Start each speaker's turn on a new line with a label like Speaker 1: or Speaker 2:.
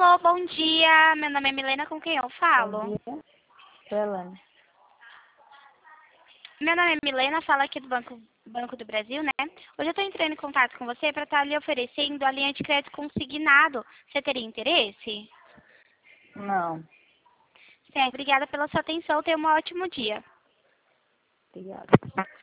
Speaker 1: Alô, bom dia. Meu nome é Milena, com quem eu falo?
Speaker 2: Bom dia, Suelane.
Speaker 1: Meu nome é Milena, falo aqui do Banco do Brasil, né? Hoje eu estou entrando em contato com você para estar lhe oferecendo a linha de crédito consignado. Você teria interesse?
Speaker 2: Não,
Speaker 1: Certo, obrigada pela sua atenção. Tenha um ótimo dia.
Speaker 2: obrigada.